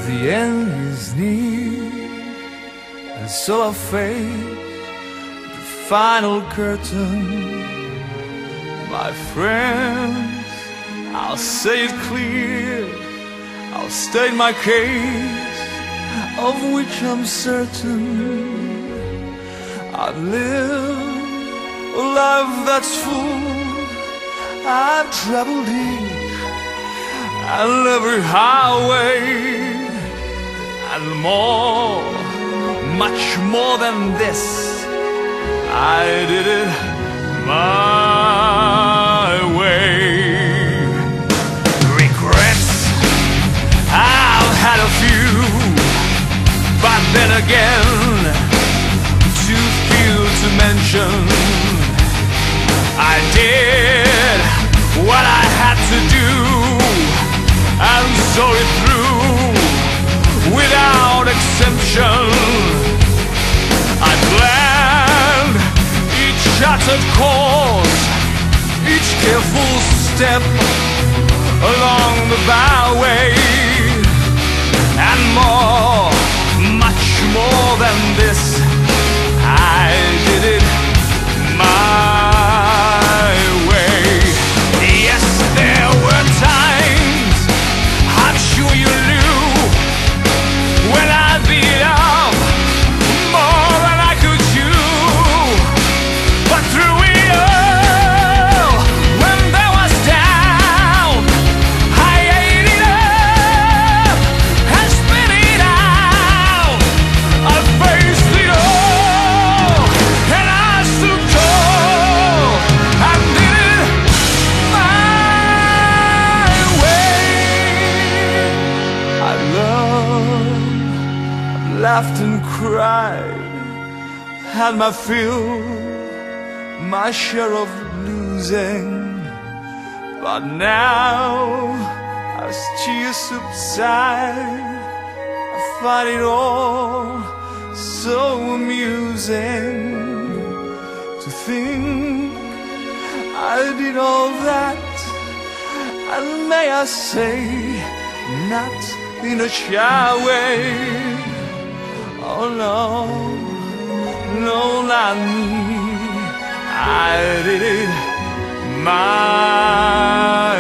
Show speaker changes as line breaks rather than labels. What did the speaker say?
The end is near, and so I face the final curtain. My friends, I'll say it clear, I'll state my case, of which I'm certain. I've lived a life that's full, I've traveled each and every highway, and more, much more than this, I did it my way. Regrets, I've had a few, but then again, too few to mention. I did what I had to do and saw it through without exemption. I planned each charted course, each careful step along the byway, and more, much more than this, I did it my way. Yes, there were times, I'm sure you knew, when I beat up more than I could chew. But through it all, when there was doubt, I ate it up and spit it out. I faced it all, and I stood tall and did it my way. I loved, laughed and cried, had my fill, my share of losing. But now, as tears subside, I find it all so amusing to think I did all that, and may I say, not in a shy way. Oh no, no, not me, I did it my